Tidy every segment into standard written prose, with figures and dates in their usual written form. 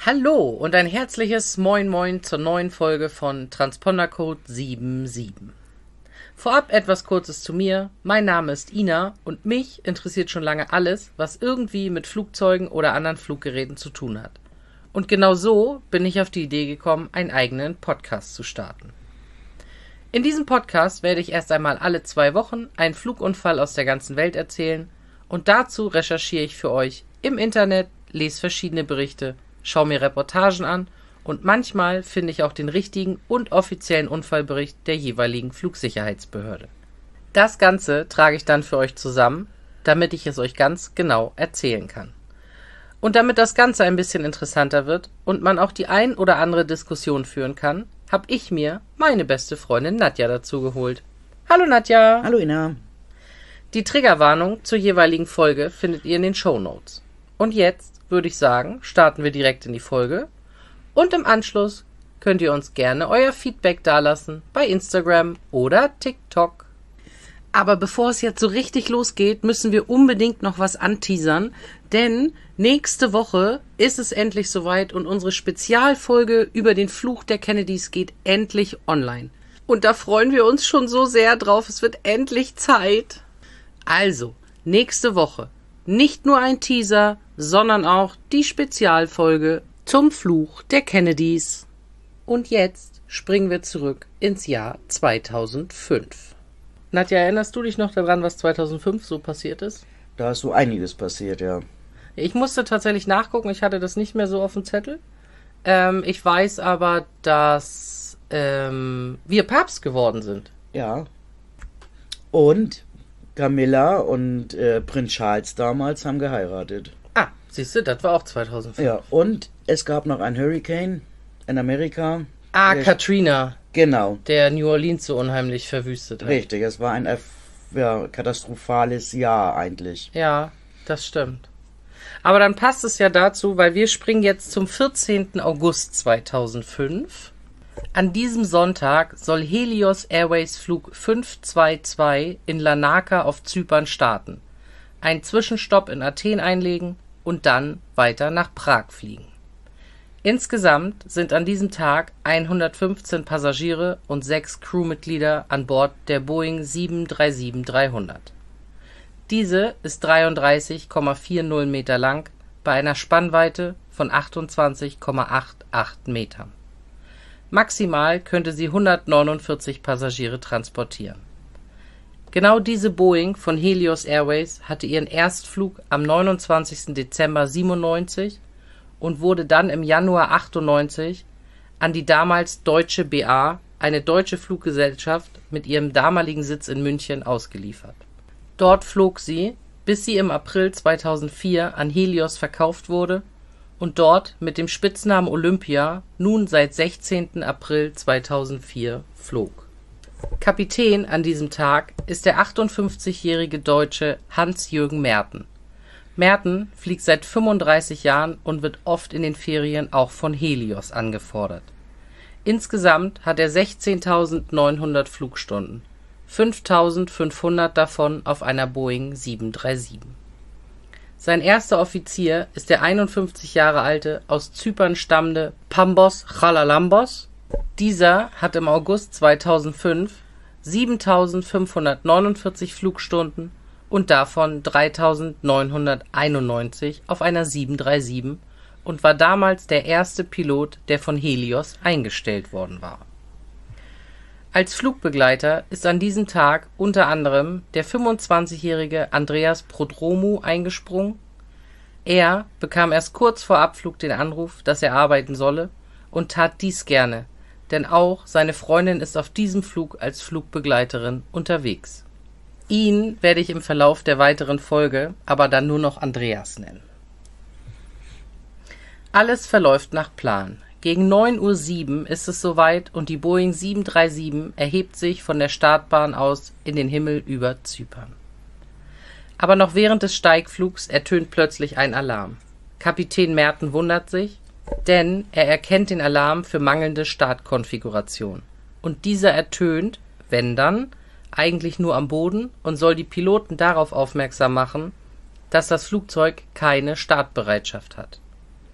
Hallo und ein herzliches Moin Moin zur neuen Folge von Transpondercode 77. Vorab etwas Kurzes zu mir. Mein Name ist Ina und mich interessiert schon lange alles, was irgendwie mit Flugzeugen oder anderen Fluggeräten zu tun hat. Und genau so bin ich auf die Idee gekommen, einen eigenen Podcast zu starten. In diesem Podcast werde ich erst einmal alle 2 Wochen einen Flugunfall aus der ganzen Welt erzählen und dazu recherchiere ich für euch im Internet, lese verschiedene Berichte, schaue mir Reportagen an und manchmal finde ich auch den richtigen und offiziellen Unfallbericht der jeweiligen Flugsicherheitsbehörde. Das Ganze trage ich dann für euch zusammen, damit ich es euch ganz genau erzählen kann. Und damit das Ganze ein bisschen interessanter wird und man auch die ein oder andere Diskussion führen kann, habe ich mir meine beste Freundin Nadja dazu geholt. Hallo Nadja! Hallo Ina! Die Triggerwarnung zur jeweiligen Folge findet ihr in den Shownotes. Und jetzt würde ich sagen, starten wir direkt in die Folge und im Anschluss könnt ihr uns gerne euer Feedback dalassen bei Instagram oder TikTok. Aber bevor es jetzt so richtig losgeht, müssen wir unbedingt noch was anteasern, denn nächste Woche ist es endlich soweit und unsere Spezialfolge über den Fluch der Kennedys geht endlich online. Und da freuen wir uns schon so sehr drauf, es wird endlich Zeit. Also, nächste Woche nicht nur ein Teaser, sondern auch die Spezialfolge zum Fluch der Kennedys. Und jetzt springen wir zurück ins Jahr 2005. Nadja, erinnerst du dich noch daran, was 2005 so passiert ist? Da ist so einiges passiert, ja. Ich musste tatsächlich nachgucken, ich hatte das nicht mehr so auf dem Zettel. Ich weiß aber, dass wir Papst geworden sind. Ja. Und Camilla und Prinz Charles damals haben geheiratet. Ah, siehst du, das war auch 2005. Ja, und es gab noch einen Hurricane in Amerika. Katrina. Genau. Der New Orleans so unheimlich verwüstet hat. Richtig, es war ein katastrophales Jahr eigentlich. Ja, das stimmt. Aber dann passt es ja dazu, weil wir springen jetzt zum 14. August 2005. An diesem Sonntag soll Helios Airways Flug 522 in Larnaca auf Zypern starten, einen Zwischenstopp in Athen einlegen und dann weiter nach Prag fliegen. Insgesamt sind an diesem Tag 115 Passagiere und 6 Crewmitglieder an Bord der Boeing 737-300. Diese ist 33,40 Meter lang bei einer Spannweite von 28,88 Metern. Maximal könnte sie 149 Passagiere transportieren. Genau diese Boeing von Helios Airways hatte ihren Erstflug am 29. Dezember 97 und wurde dann im Januar 98 an die damals Deutsche BA, eine deutsche Fluggesellschaft mit ihrem damaligen Sitz in München, ausgeliefert. Dort flog sie, bis sie im April 2004 an Helios verkauft wurde und dort mit dem Spitznamen Olympia nun seit 16. April 2004 flog. Kapitän an diesem Tag ist der 58-jährige Deutsche Hans-Jürgen Merten. Merten fliegt seit 35 Jahren und wird oft in den Ferien auch von Helios angefordert. Insgesamt hat er 16.900 Flugstunden, 5.500 davon auf einer Boeing 737. Sein erster Offizier ist der 51 Jahre alte, aus Zypern stammende Pambos Charalambos. Dieser hat im August 2005 7.549 Flugstunden und davon 3.991 auf einer 737 und war damals der erste Pilot, der von Helios eingestellt worden war. Als Flugbegleiter ist an diesem Tag unter anderem der 25-jährige Andreas Prodromou eingesprungen. Er bekam erst kurz vor Abflug den Anruf, dass er arbeiten solle und tat dies gerne, denn auch seine Freundin ist auf diesem Flug als Flugbegleiterin unterwegs. Ihn werde ich im Verlauf der weiteren Folge aber dann nur noch Andreas nennen. Alles verläuft nach Plan. Gegen 9:07 Uhr ist es soweit und die Boeing 737 erhebt sich von der Startbahn aus in den Himmel über Zypern. Aber noch während des Steigflugs ertönt plötzlich ein Alarm. Kapitän Merten wundert sich, denn er erkennt den Alarm für mangelnde Startkonfiguration. Und dieser ertönt, wenn dann, eigentlich nur am Boden und soll die Piloten darauf aufmerksam machen, dass das Flugzeug keine Startbereitschaft hat.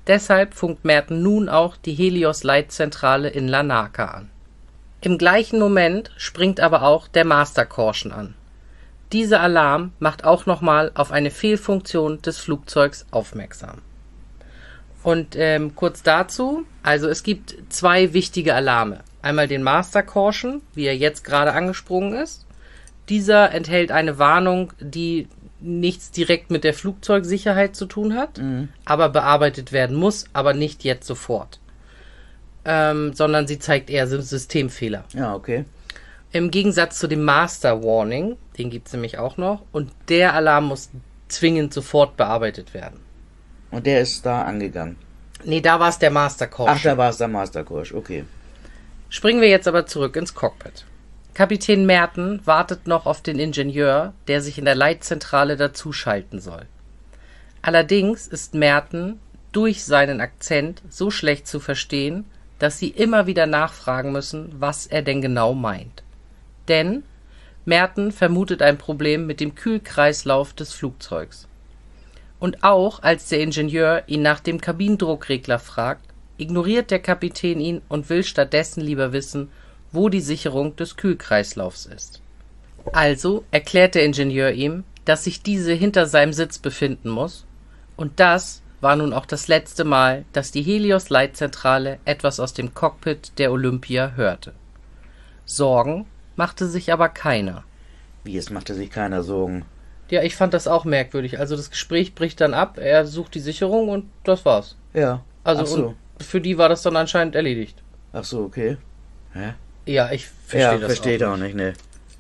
Deshalb funkt Merten nun auch die Helios-Leitzentrale in Larnaca an. Im gleichen Moment springt aber auch der Master Caution an. Dieser Alarm macht auch nochmal auf eine Fehlfunktion des Flugzeugs aufmerksam. Und kurz dazu, also es gibt 2 wichtige Alarme. Einmal den Master Caution, wie er jetzt gerade angesprungen ist. Dieser enthält eine Warnung, die nichts direkt mit der Flugzeugsicherheit zu tun hat, aber bearbeitet werden muss, aber nicht jetzt sofort. Sondern sie zeigt eher Systemfehler. Ja, okay. Im Gegensatz zu dem Master Warning, den gibt es nämlich auch noch, und der Alarm muss zwingend sofort bearbeitet werden. Und der ist da angegangen? Nee, da war es der Master Caution. Ach, da war es der Master Caution, okay. Springen wir jetzt aber zurück ins Cockpit. Kapitän Merten wartet noch auf den Ingenieur, der sich in der Leitzentrale dazuschalten soll. Allerdings ist Merten durch seinen Akzent so schlecht zu verstehen, dass sie immer wieder nachfragen müssen, was er denn genau meint. Denn Merten vermutet ein Problem mit dem Kühlkreislauf des Flugzeugs. Und auch als der Ingenieur ihn nach dem Kabinendruckregler fragt, ignoriert der Kapitän ihn und will stattdessen lieber wissen, wo die Sicherung des Kühlkreislaufs ist. Also erklärt der Ingenieur ihm, dass sich diese hinter seinem Sitz befinden muss, und das war nun auch das letzte Mal, dass die Helios-Leitzentrale etwas aus dem Cockpit der Olympia hörte. Sorgen machte sich aber keiner. Wie, es machte sich keiner Sorgen? Ja, ich fand das auch merkwürdig. Also das Gespräch bricht dann ab, er sucht die Sicherung und das war's. Ja. Also Ach so. und für die war das dann anscheinend erledigt. Ach so, okay. Hä? Ja, ich verstehe das versteht auch auch nicht, ne.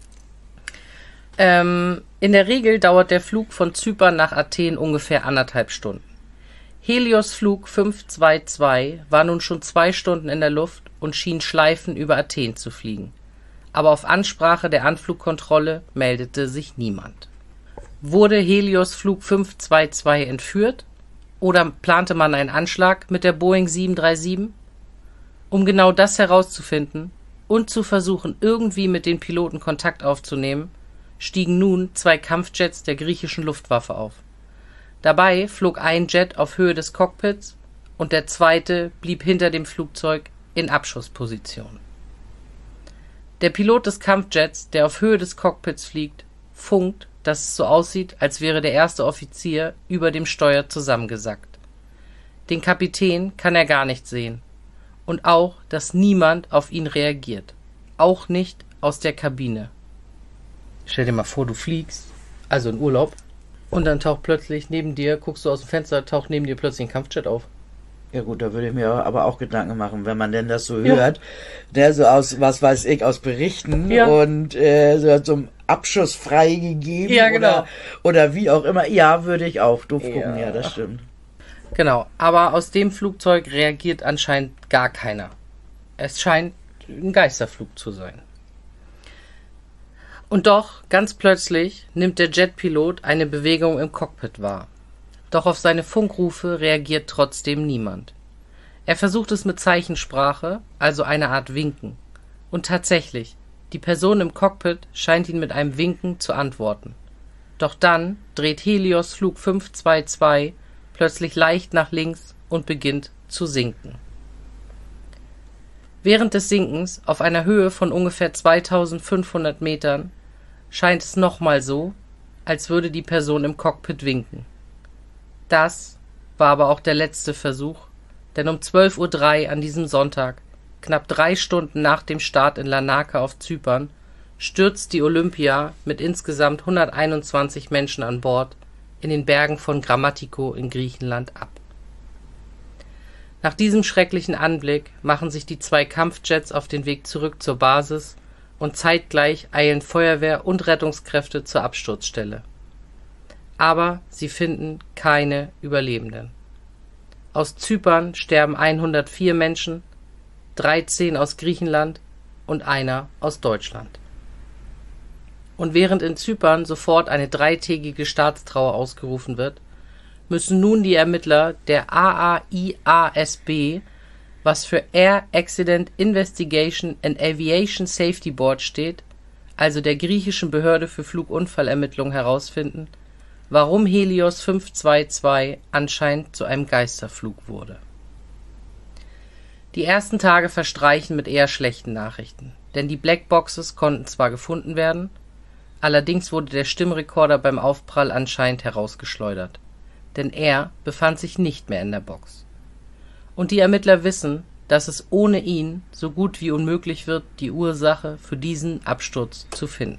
In der Regel dauert der Flug von Zypern nach Athen ungefähr 1,5 Stunden. Helios Flug 522 war nun schon 2 Stunden in der Luft und schien schleifend über Athen zu fliegen. Aber auf Ansprache der Anflugkontrolle meldete sich niemand. Wurde Helios Flug 522 entführt oder plante man einen Anschlag mit der Boeing 737? Um genau das herauszufinden und zu versuchen, irgendwie mit den Piloten Kontakt aufzunehmen, stiegen nun 2 Kampfjets der griechischen Luftwaffe auf. Dabei flog ein Jet auf Höhe des Cockpits und der zweite blieb hinter dem Flugzeug in Abschussposition. Der Pilot des Kampfjets, der auf Höhe des Cockpits fliegt, funkt, dass es so aussieht, als wäre der erste Offizier über dem Steuer zusammengesackt. Den Kapitän kann er gar nicht sehen. Und auch, dass niemand auf ihn reagiert. Auch nicht aus der Kabine. Stell dir mal vor, du fliegst, also in Urlaub, und dann taucht plötzlich neben dir, guckst du aus dem Fenster, taucht neben dir plötzlich ein Kampfjet auf. Ja gut, da würde ich mir aber auch Gedanken machen, wenn man denn das so hört, der so aus, was weiß ich, aus Berichten und so zum Abschuss freigegeben oder wie auch immer. Ja, würde ich auch doof gucken, ja, das stimmt. Genau, aber aus dem Flugzeug reagiert anscheinend gar keiner. Es scheint ein Geisterflug zu sein. Und doch, ganz plötzlich, nimmt der Jetpilot eine Bewegung im Cockpit wahr. Doch auf seine Funkrufe reagiert trotzdem niemand. Er versucht es mit Zeichensprache, also eine Art Winken. Und tatsächlich, die Person im Cockpit scheint ihn mit einem Winken zu antworten. Doch dann dreht Helios Flug 522 plötzlich leicht nach links und beginnt zu sinken. Während des Sinkens auf einer Höhe von ungefähr 2500 Metern scheint es nochmal so, als würde die Person im Cockpit winken. Das war aber auch der letzte Versuch, denn um 12:03 Uhr an diesem Sonntag, knapp 3 Stunden nach dem Start in Larnaca auf Zypern, stürzt die Olympia mit insgesamt 121 Menschen an Bord in den Bergen von Grammatiko in Griechenland ab. Nach diesem schrecklichen Anblick machen sich die 2 Kampfjets auf den Weg zurück zur Basis und zeitgleich eilen Feuerwehr und Rettungskräfte zur Absturzstelle. Aber sie finden keine Überlebenden. Aus Zypern sterben 104 Menschen, 13 aus Griechenland und einer aus Deutschland. Und während in Zypern sofort eine 3-tägige Staatstrauer ausgerufen wird, müssen nun die Ermittler der AAIASB, was für Air Accident Investigation and Aviation Safety Board steht, also der griechischen Behörde für Flugunfallermittlung, herausfinden, warum Helios 522 anscheinend zu einem Geisterflug wurde. Die ersten Tage verstreichen mit eher schlechten Nachrichten, denn die Blackboxes konnten zwar gefunden werden, allerdings wurde der Stimmrekorder beim Aufprall anscheinend herausgeschleudert, denn er befand sich nicht mehr in der Box. Und die Ermittler wissen, dass es ohne ihn so gut wie unmöglich wird, die Ursache für diesen Absturz zu finden.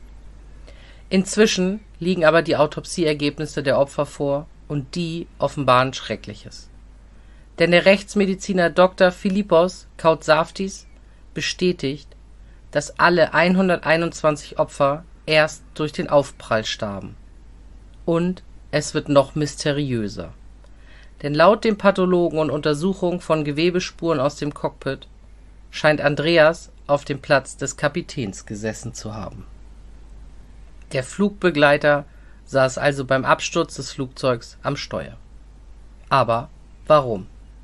Inzwischen liegen aber die Autopsieergebnisse der Opfer vor und die offenbaren Schreckliches. Denn der Rechtsmediziner Dr. Philippos Koutsaftis bestätigt, dass alle 121 Opfer erst durch den Aufprall starben. Und es wird noch mysteriöser. Denn laut dem Pathologen und Untersuchungen von Gewebespuren aus dem Cockpit scheint Andreas auf dem Platz des Kapitäns gesessen zu haben. Der Flugbegleiter saß also beim Absturz des Flugzeugs am Steuer. Aber warum?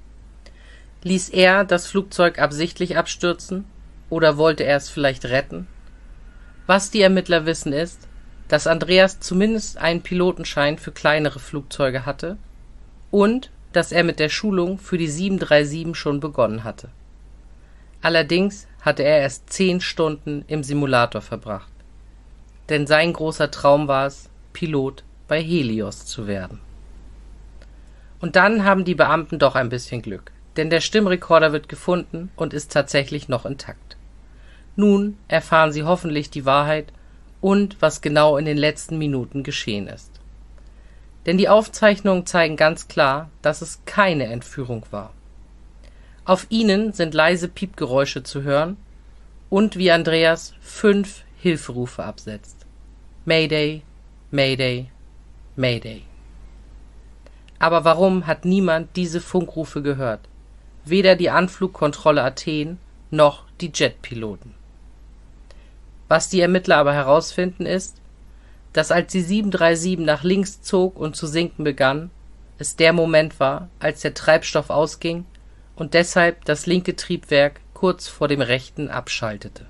Ließ er das Flugzeug absichtlich abstürzen oder wollte er es vielleicht retten? Was die Ermittler wissen ist, dass Andreas zumindest einen Pilotenschein für kleinere Flugzeuge hatte und dass er mit der Schulung für die 737 schon begonnen hatte. Allerdings hatte er erst 10 Stunden im Simulator verbracht. Denn sein großer Traum war es, Pilot bei Helios zu werden. Und dann haben die Beamten doch ein bisschen Glück, denn der Stimmrekorder wird gefunden und ist tatsächlich noch intakt. Nun erfahren sie hoffentlich die Wahrheit und was genau in den letzten Minuten geschehen ist. Denn die Aufzeichnungen zeigen ganz klar, dass es keine Entführung war. Auf ihnen sind leise Piepgeräusche zu hören und wie Andreas 5 Hilferufe absetzt. Mayday, Mayday, Mayday. Aber warum hat niemand diese Funkrufe gehört? Weder die Anflugkontrolle Athen noch die Jetpiloten. Was die Ermittler aber herausfinden ist, dass als die 737 nach links zog und zu sinken begann, es der Moment war, als der Treibstoff ausging und deshalb das linke Triebwerk kurz vor dem rechten abschaltete.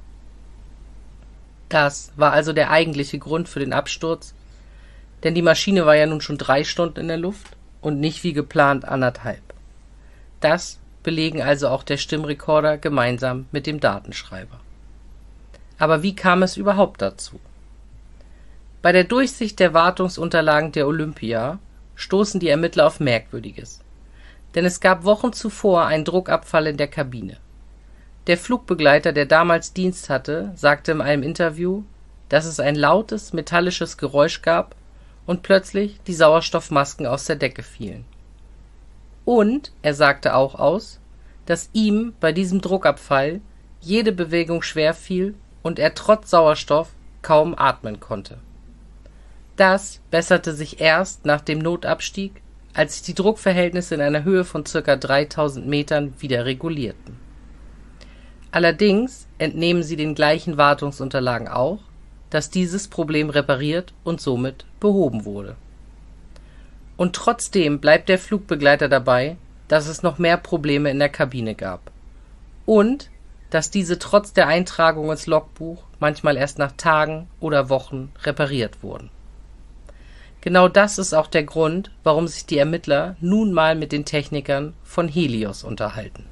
Das war also der eigentliche Grund für den Absturz, denn die Maschine war ja nun schon 3 Stunden in der Luft und nicht wie geplant 1,5. Das belegen also auch der Stimmrekorder gemeinsam mit dem Datenschreiber. Aber wie kam es überhaupt dazu? Bei der Durchsicht der Wartungsunterlagen der Olympia stoßen die Ermittler auf Merkwürdiges. Denn es gab Wochen zuvor einen Druckabfall in der Kabine. Der Flugbegleiter, der damals Dienst hatte, sagte in einem Interview, dass es ein lautes, metallisches Geräusch gab und plötzlich die Sauerstoffmasken aus der Decke fielen. Und er sagte auch aus, dass ihm bei diesem Druckabfall jede Bewegung schwer fiel und er trotz Sauerstoff kaum atmen konnte. Das besserte sich erst nach dem Notabstieg, als sich die Druckverhältnisse in einer Höhe von ca. 3000 Metern wieder regulierten. Allerdings entnehmen sie den gleichen Wartungsunterlagen auch, dass dieses Problem repariert und somit behoben wurde. Und trotzdem bleibt der Flugbegleiter dabei, dass es noch mehr Probleme in der Kabine gab. Und dass diese trotz der Eintragung ins Logbuch manchmal erst nach Tagen oder Wochen repariert wurden. Genau das ist auch der Grund, warum sich die Ermittler nun mal mit den Technikern von Helios unterhalten.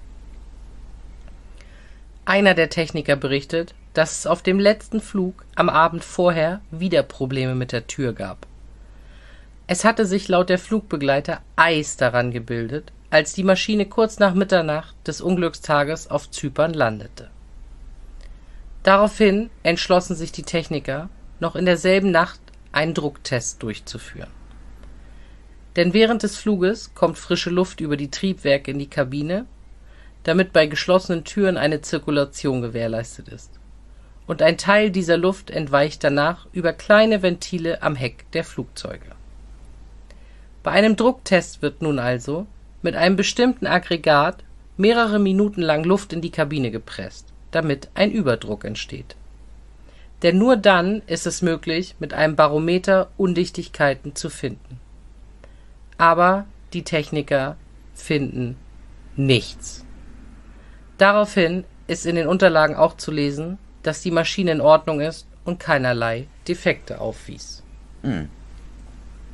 Einer der Techniker berichtet, dass es auf dem letzten Flug am Abend vorher wieder Probleme mit der Tür gab. Es hatte sich laut der Flugbegleiter Eis daran gebildet, als die Maschine kurz nach Mitternacht des Unglückstages auf Zypern landete. Daraufhin entschlossen sich die Techniker, noch in derselben Nacht einen Drucktest durchzuführen. Denn während des Fluges kommt frische Luft über die Triebwerke in die Kabine, damit bei geschlossenen Türen eine Zirkulation gewährleistet ist. Und ein Teil dieser Luft entweicht danach über kleine Ventile am Heck der Flugzeuge. Bei einem Drucktest wird nun also mit einem bestimmten Aggregat mehrere Minuten lang Luft in die Kabine gepresst, damit ein Überdruck entsteht. Denn nur dann ist es möglich, mit einem Barometer Undichtigkeiten zu finden. Aber die Techniker finden nichts. Daraufhin ist in den Unterlagen auch zu lesen, dass die Maschine in Ordnung ist und keinerlei Defekte aufwies.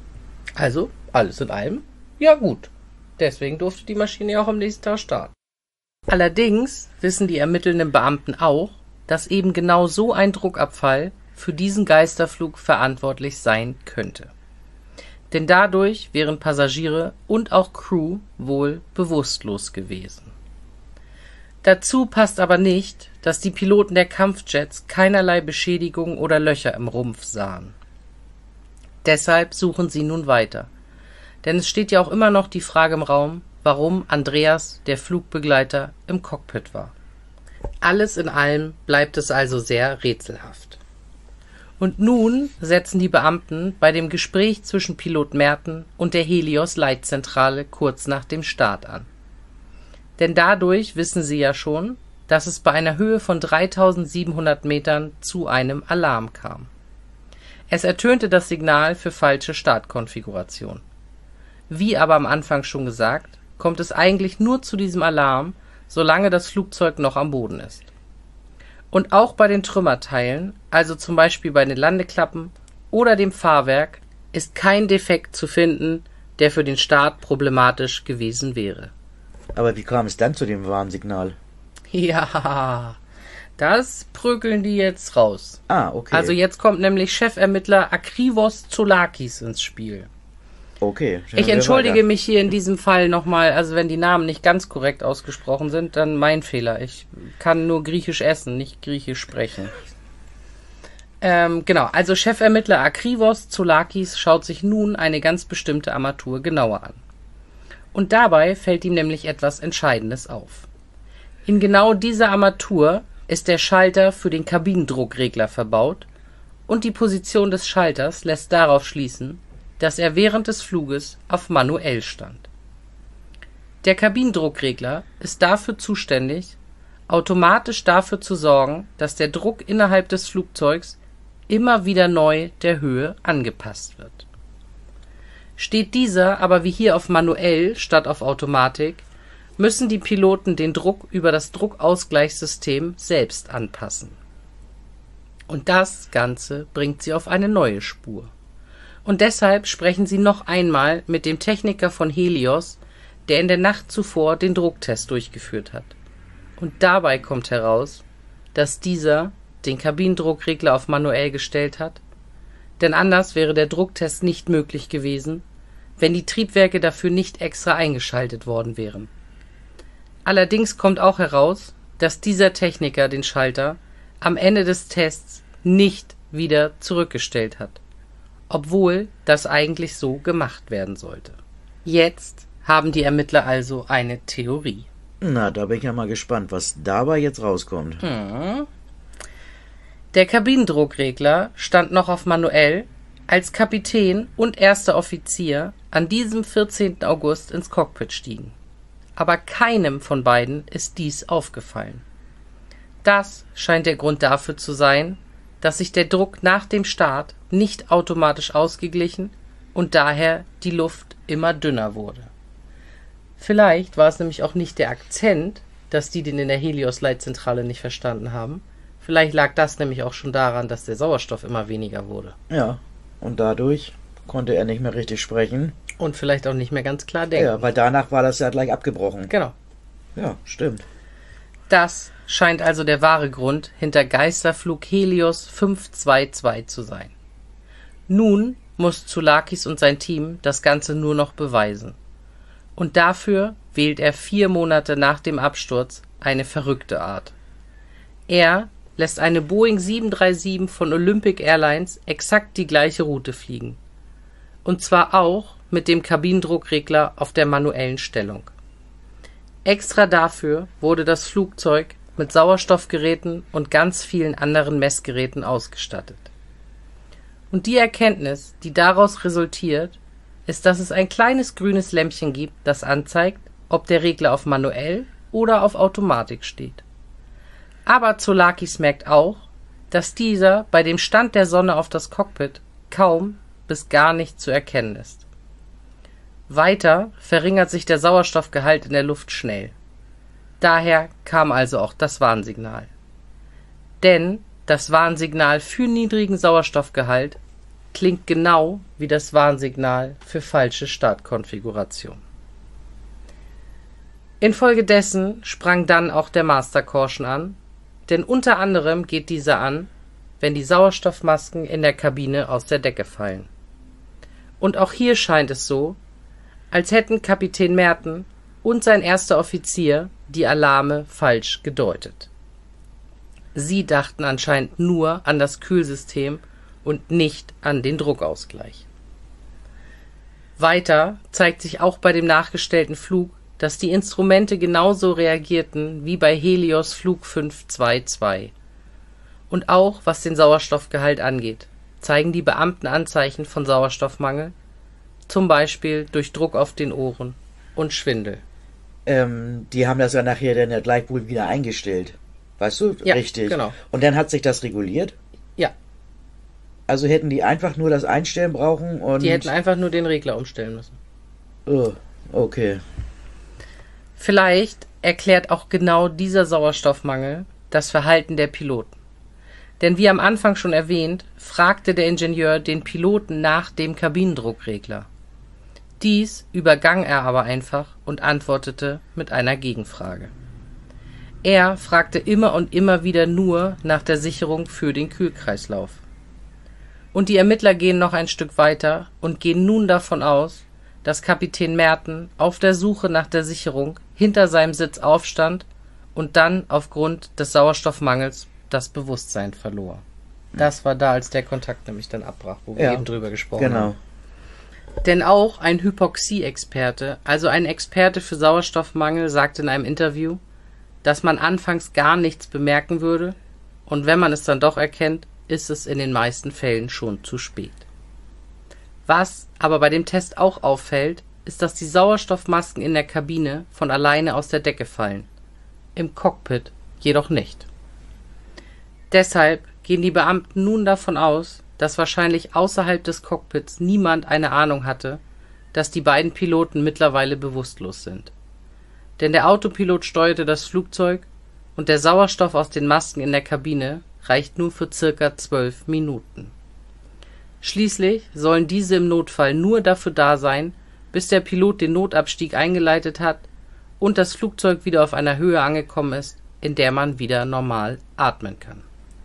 Also, alles in allem, ja gut. Deswegen durfte die Maschine ja auch am nächsten Tag starten. Allerdings wissen die ermittelnden Beamten auch, dass eben genau so ein Druckabfall für diesen Geisterflug verantwortlich sein könnte. Denn dadurch wären Passagiere und auch Crew wohl bewusstlos gewesen. Dazu passt aber nicht, dass die Piloten der Kampfjets keinerlei Beschädigungen oder Löcher im Rumpf sahen. Deshalb suchen sie nun weiter. Denn es steht ja auch immer noch die Frage im Raum, warum Andreas, der Flugbegleiter, im Cockpit war. Alles in allem bleibt es also sehr rätselhaft. Und nun setzen die Beamten bei dem Gespräch zwischen Pilot Merten und der Helios-Leitzentrale kurz nach dem Start an. Denn dadurch wissen sie ja schon, dass es bei einer Höhe von 3700 Metern zu einem Alarm kam. Es ertönte das Signal für falsche Startkonfiguration. Wie aber am Anfang schon gesagt, kommt es eigentlich nur zu diesem Alarm, solange das Flugzeug noch am Boden ist. Und auch bei den Trümmerteilen, also zum Beispiel bei den Landeklappen oder dem Fahrwerk, ist kein Defekt zu finden, der für den Start problematisch gewesen wäre. Aber wie kam es dann zu dem Warnsignal? Ja, das prügeln die jetzt raus. Ah, okay. Also jetzt kommt nämlich Chefermittler Akrivos Zoulakis ins Spiel. Okay. Ich entschuldige mich hier in diesem Fall nochmal, also wenn die Namen nicht ganz korrekt ausgesprochen sind, dann mein Fehler. Ich kann nur Griechisch essen, nicht Griechisch sprechen. Genau, also Chefermittler Akrivos Zoulakis schaut sich nun eine ganz bestimmte Armatur genauer an. Und dabei fällt ihm nämlich etwas Entscheidendes auf. In genau dieser Armatur ist der Schalter für den Kabinendruckregler verbaut und die Position des Schalters lässt darauf schließen, dass er während des Fluges auf manuell stand. Der Kabinendruckregler ist dafür zuständig, automatisch dafür zu sorgen, dass der Druck innerhalb des Flugzeugs immer wieder neu der Höhe angepasst wird. Steht dieser aber wie hier auf manuell statt auf Automatik, müssen die Piloten den Druck über das Druckausgleichssystem selbst anpassen. Und das Ganze bringt sie auf eine neue Spur. Und deshalb sprechen sie noch einmal mit dem Techniker von Helios, der in der Nacht zuvor den Drucktest durchgeführt hat. Und dabei kommt heraus, dass dieser den Kabinendruckregler auf manuell gestellt hat, denn anders wäre der Drucktest nicht möglich gewesen, wenn die Triebwerke dafür nicht extra eingeschaltet worden wären. Allerdings kommt auch heraus, dass dieser Techniker den Schalter am Ende des Tests nicht wieder zurückgestellt hat, obwohl das eigentlich so gemacht werden sollte. Jetzt haben die Ermittler also eine Theorie. Na, da bin ich ja mal gespannt, was dabei jetzt rauskommt. Der Kabinendruckregler stand noch auf manuell, als Kapitän und erster Offizier an diesem 14. August ins Cockpit stiegen. Aber keinem von beiden ist dies aufgefallen. Das scheint der Grund dafür zu sein, dass sich der Druck nach dem Start nicht automatisch ausgeglichen und daher die Luft immer dünner wurde. Vielleicht war es nämlich auch nicht der Akzent, dass die den in der Helios-Leitzentrale nicht verstanden haben. Vielleicht lag das nämlich auch schon daran, dass der Sauerstoff immer weniger wurde. Ja, und dadurch konnte er nicht mehr richtig sprechen. Und vielleicht auch nicht mehr ganz klar denken. Ja, weil danach war das ja gleich abgebrochen. Genau. Ja, stimmt. Das scheint also der wahre Grund hinter Geisterflug Helios 522 zu sein. Nun muss Zoulakis und sein Team das Ganze nur noch beweisen. Und dafür wählt er 4 Monate nach dem Absturz eine verrückte Art. Er lässt eine Boeing 737 von Olympic Airlines exakt die gleiche Route fliegen. Und zwar auch mit dem Kabinendruckregler auf der manuellen Stellung. Extra dafür wurde das Flugzeug mit Sauerstoffgeräten und ganz vielen anderen Messgeräten ausgestattet. Und die Erkenntnis, die daraus resultiert, ist, dass es ein kleines grünes Lämpchen gibt, das anzeigt, ob der Regler auf manuell oder auf Automatik steht. Aber Zoulakis merkt auch, dass dieser bei dem Stand der Sonne auf das Cockpit kaum bis gar nicht zu erkennen ist. Weiter verringert sich der Sauerstoffgehalt in der Luft schnell. Daher kam also auch das Warnsignal. Denn das Warnsignal für niedrigen Sauerstoffgehalt klingt genau wie das Warnsignal für falsche Startkonfiguration. Infolgedessen sprang dann auch der Master Caution an, denn unter anderem geht dieser an, wenn die Sauerstoffmasken in der Kabine aus der Decke fallen. Und auch hier scheint es so, als hätten Kapitän Merton und sein erster Offizier die Alarme falsch gedeutet. Sie dachten anscheinend nur an das Kühlsystem und nicht an den Druckausgleich. Weiter zeigt sich auch bei dem nachgestellten Flug, dass die Instrumente genauso reagierten wie bei Helios Flug 522. Und auch was den Sauerstoffgehalt angeht, zeigen die Beamten Anzeichen von Sauerstoffmangel, zum Beispiel durch Druck auf den Ohren und Schwindel. Die haben das ja nachher dann ja gleich wohl wieder eingestellt. Weißt du? Ja, richtig. Genau. Und dann hat sich das reguliert? Ja. Also hätten die einfach nur das Einstellen brauchen und... Die hätten einfach nur den Regler umstellen müssen. Oh, okay. Vielleicht erklärt auch genau dieser Sauerstoffmangel das Verhalten der Piloten. Denn wie am Anfang schon erwähnt, fragte der Ingenieur den Piloten nach dem Kabinendruckregler. Dies übergang er aber einfach und antwortete mit einer Gegenfrage. Er fragte immer und immer wieder nur nach der Sicherung für den Kühlkreislauf. Und die Ermittler gehen noch ein Stück weiter und gehen nun davon aus, dass Kapitän Merton auf der Suche nach der Sicherung hinter seinem Sitz aufstand und dann aufgrund des Sauerstoffmangels das Bewusstsein verlor. Das war da, als der Kontakt nämlich dann abbrach, wo wir eben drüber gesprochen haben. Denn auch ein Hypoxie-Experte, also ein Experte für Sauerstoffmangel, sagte in einem Interview, dass man anfangs gar nichts bemerken würde und wenn man es dann doch erkennt, ist es in den meisten Fällen schon zu spät. Was aber bei dem Test auch auffällt, ist, dass die Sauerstoffmasken in der Kabine von alleine aus der Decke fallen, im Cockpit jedoch nicht. Deshalb gehen die Beamten nun davon aus, dass wahrscheinlich außerhalb des Cockpits niemand eine Ahnung hatte, dass die beiden Piloten mittlerweile bewusstlos sind. Denn der Autopilot steuerte das Flugzeug und der Sauerstoff aus den Masken in der Kabine reicht nur für circa 12 Minuten. Schließlich sollen diese im Notfall nur dafür da sein, bis der Pilot den Notabstieg eingeleitet hat und das Flugzeug wieder auf einer Höhe angekommen ist, in der man wieder normal atmen kann.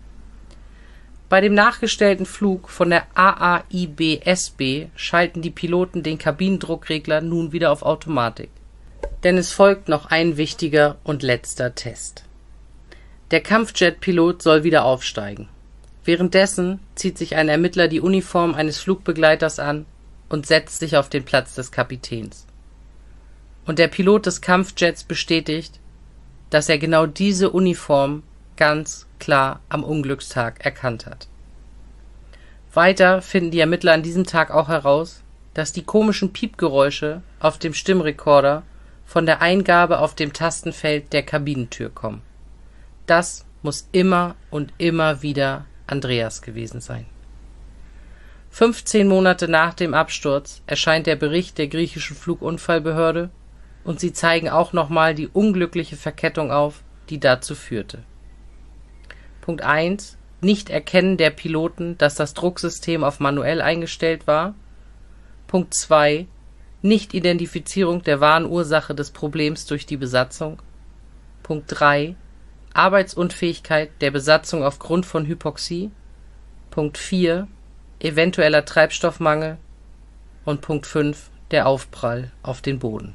Bei dem nachgestellten Flug von der AAIB-SB schalten die Piloten den Kabinendruckregler nun wieder auf Automatik. Denn es folgt noch ein wichtiger und letzter Test. Der Kampfjet-Pilot soll wieder aufsteigen. Währenddessen zieht sich ein Ermittler die Uniform eines Flugbegleiters an und setzt sich auf den Platz des Kapitäns. Und der Pilot des Kampfjets bestätigt, dass er genau diese Uniform ganz klar am Unglückstag erkannt hat. Weiter finden die Ermittler an diesem Tag auch heraus, dass die komischen Piepgeräusche auf dem Stimmrekorder von der Eingabe auf dem Tastenfeld der Kabinentür kommen. Das muss immer und immer wieder Andreas gewesen sein. 15 Monate nach dem Absturz erscheint der Bericht der griechischen Flugunfallbehörde und sie zeigen auch nochmal die unglückliche Verkettung auf, die dazu führte. Punkt 1. Nicht-Erkennen der Piloten, dass das Drucksystem auf manuell eingestellt war. Punkt 2. Nicht-Identifizierung der wahren Ursache des Problems durch die Besatzung. Punkt 3. Arbeitsunfähigkeit der Besatzung aufgrund von Hypoxie. Punkt 4. Eventueller Treibstoffmangel. Und Punkt 5. Der Aufprall auf den Boden.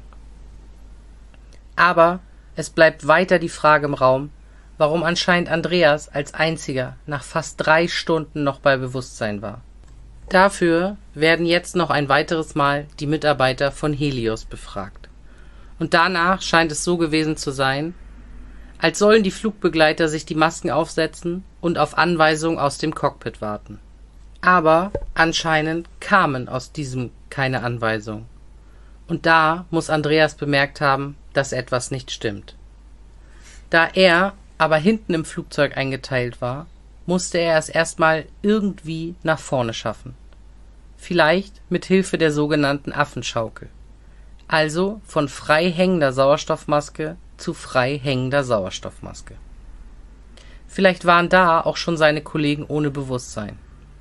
Aber es bleibt weiter die Frage im Raum, warum anscheinend Andreas als einziger nach fast 3 Stunden noch bei Bewusstsein war. Dafür werden jetzt noch ein weiteres Mal die Mitarbeiter von Helios befragt. Und danach scheint es so gewesen zu sein, als sollen die Flugbegleiter sich die Masken aufsetzen und auf Anweisung aus dem Cockpit warten. Aber anscheinend kamen aus diesem keine Anweisungen. Und da muss Andreas bemerkt haben, dass etwas nicht stimmt. Da er aber hinten im Flugzeug eingeteilt war, musste er es erstmal irgendwie nach vorne schaffen. Vielleicht mit Hilfe der sogenannten Affenschaukel. Also von frei hängender Sauerstoffmaske zu frei hängender Sauerstoffmaske. Vielleicht waren da auch schon seine Kollegen ohne Bewusstsein.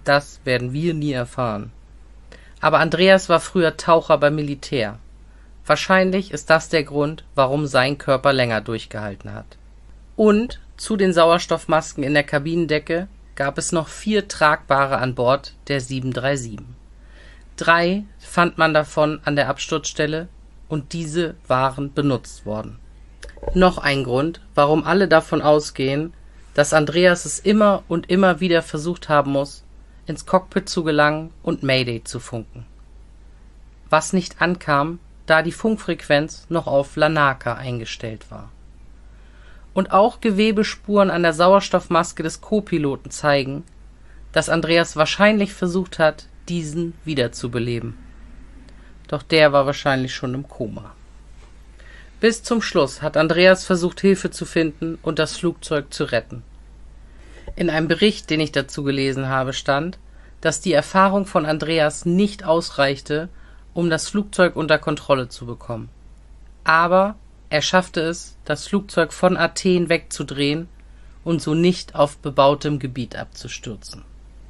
Das werden wir nie erfahren. Aber Andreas war früher Taucher beim Militär. Wahrscheinlich ist das der Grund, warum sein Körper länger durchgehalten hat. Und zu den Sauerstoffmasken in der Kabinendecke gab es noch 4 tragbare an Bord der 737. 3 fand man davon an der Absturzstelle und diese waren benutzt worden. Noch ein Grund, warum alle davon ausgehen, dass Andreas es immer und immer wieder versucht haben muss, ins Cockpit zu gelangen und Mayday zu funken. Was nicht ankam, da die Funkfrequenz noch auf Lanaka eingestellt war. Und auch Gewebespuren an der Sauerstoffmaske des Co-Piloten zeigen, dass Andreas wahrscheinlich versucht hat, diesen wiederzubeleben. Doch der war wahrscheinlich schon im Koma. Bis zum Schluss hat Andreas versucht, Hilfe zu finden und das Flugzeug zu retten. In einem Bericht, den ich dazu gelesen habe, stand, dass die Erfahrung von Andreas nicht ausreichte, um das Flugzeug unter Kontrolle zu bekommen. Aber er schaffte es, das Flugzeug von Athen wegzudrehen und so nicht auf bebautem Gebiet abzustürzen.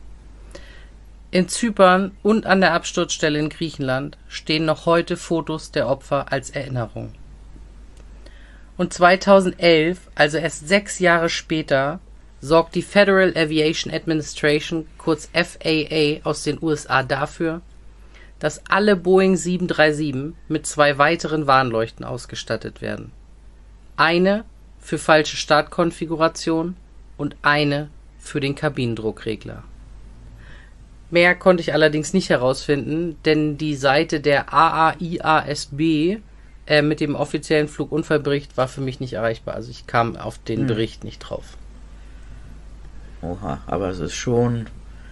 In Zypern und an der Absturzstelle in Griechenland stehen noch heute Fotos der Opfer als Erinnerung. Und 2011, also erst 6 Jahre später, sorgt die Federal Aviation Administration, kurz FAA, aus den USA dafür, dass alle Boeing 737 mit 2 weiteren Warnleuchten ausgestattet werden. Eine für falsche Startkonfiguration und eine für den Kabinendruckregler. Mehr konnte ich allerdings nicht herausfinden, denn die Seite der AAIASB mit dem offiziellen Flugunfallbericht war für mich nicht erreichbar. Also ich kam auf den Bericht nicht drauf. Oha, aber es ist schon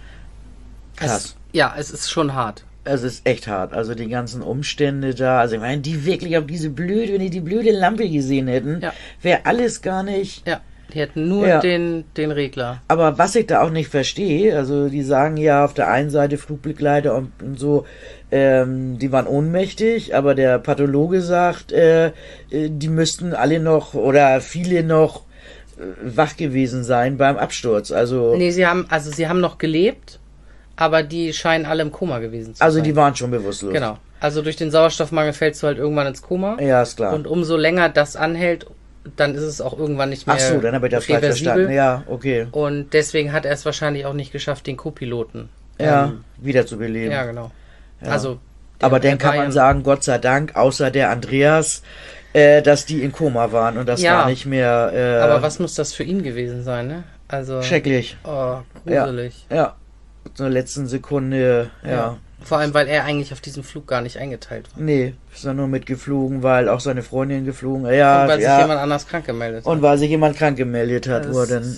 krass. Es ist schon hart. Es ist echt hart. Also die ganzen Umstände da, also ich meine, die wirklich auf diese blöde, wenn die blöde Lampe gesehen hätten, wäre alles gar nicht... Ja, die hätten nur den Regler. Aber was ich da auch nicht verstehe, also die sagen ja auf der einen Seite Flugbegleiter und so, die waren ohnmächtig, aber der Pathologe sagt, die müssten alle noch oder viele noch wach gewesen sein beim Absturz. Also nee, sie haben noch gelebt, aber die scheinen alle im Koma gewesen zu sein. Also die waren schon bewusstlos. Genau. Also durch den Sauerstoffmangel fällst du halt irgendwann ins Koma. Ja, ist klar. Und umso länger das anhält, dann ist es auch irgendwann nicht mehr. Ach so, dann habe ich das falsch verstanden. Ja, okay. Und deswegen hat er es wahrscheinlich auch nicht geschafft, den Co-Piloten wiederzubeleben. Ja, genau. Ja. Also, aber dann kann man sagen, Gott sei Dank, außer der Andreas, dass die in Koma waren und das gar nicht mehr... aber was muss das für ihn gewesen sein, ne? Also schrecklich. Oh, gruselig. Ja. Zur letzten Sekunde, ja. Vor allem, weil er eigentlich auf diesem Flug gar nicht eingeteilt war. Nee, ist er nur mitgeflogen, weil auch seine Freundin geflogen. Ja, und weil sich jemand anders krank gemeldet hat. Und weil sich jemand krank gemeldet hat,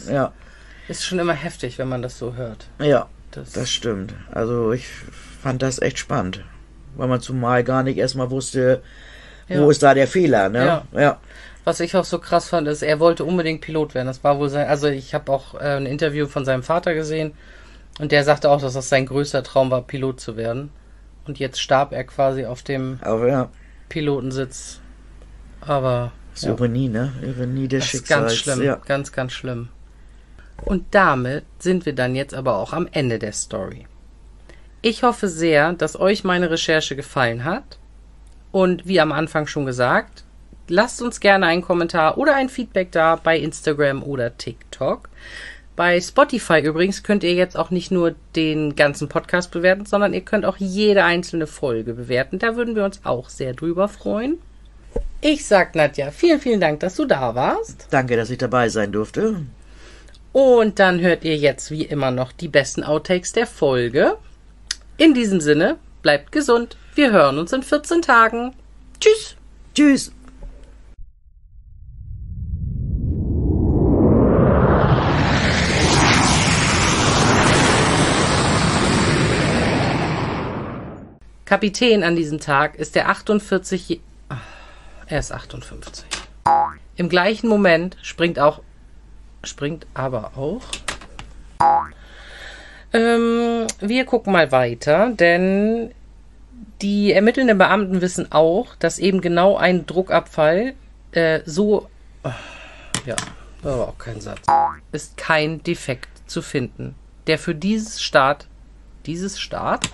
Ist schon immer heftig, wenn man das so hört. Ja, das stimmt. Also ich fand das echt spannend. Weil man zumal gar nicht erstmal wusste, wo ist da der Fehler, ne? Ja. Was ich auch so krass fand, ist, er wollte unbedingt Pilot werden. Das war wohl also ich habe auch ein Interview von seinem Vater gesehen und der sagte auch, dass das sein größter Traum war, Pilot zu werden. Und jetzt starb er quasi auf dem Pilotensitz. Aber das ist Ironie, ne? Ironie des Schicksals. Ganz schlimm, ganz, ganz schlimm. Und damit sind wir dann jetzt aber auch am Ende der Story. Ich hoffe sehr, dass euch meine Recherche gefallen hat. Und wie am Anfang schon gesagt, lasst uns gerne einen Kommentar oder ein Feedback da bei Instagram oder TikTok. Bei Spotify übrigens könnt ihr jetzt auch nicht nur den ganzen Podcast bewerten, sondern ihr könnt auch jede einzelne Folge bewerten. Da würden wir uns auch sehr drüber freuen. Ich sag Nadja, vielen, vielen Dank, dass du da warst. Danke, dass ich dabei sein durfte. Und dann hört ihr jetzt wie immer noch die besten Outtakes der Folge. In diesem Sinne, bleibt gesund. Wir hören uns in 14 Tagen. Tschüss. Tschüss. Kapitän an diesem Tag ist der 48... Er ist 58. Im gleichen Moment springt aber auch... wir gucken mal weiter, denn die ermittelnden Beamten wissen auch, dass eben genau ein Druckabfall aber auch kein Satz, ist kein Defekt zu finden, der für dieses dieses Start.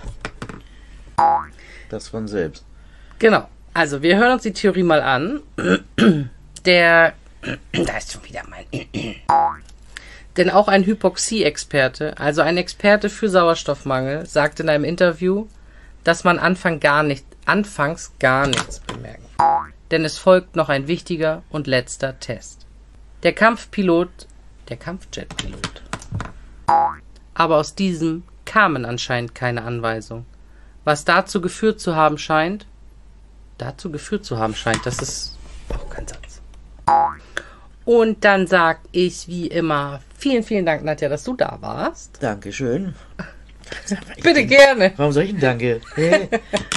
Das von selbst. Genau. Also, wir hören uns die Theorie mal an. Da ist schon wieder mein... Denn auch ein Hypoxie-Experte, also ein Experte für Sauerstoffmangel, sagt in einem Interview, dass man anfangs gar nichts bemerken. Denn es folgt noch ein wichtiger und letzter Test. Der Kampfjetpilot. Aber aus diesem kamen anscheinend keine Anweisungen. Was dazu geführt zu haben scheint, das ist auch kein Satz. Und dann sag ich wie immer, vielen, vielen Dank, Nadja, dass du da warst. Dankeschön. Bitte gerne. Warum soll ich denn danke?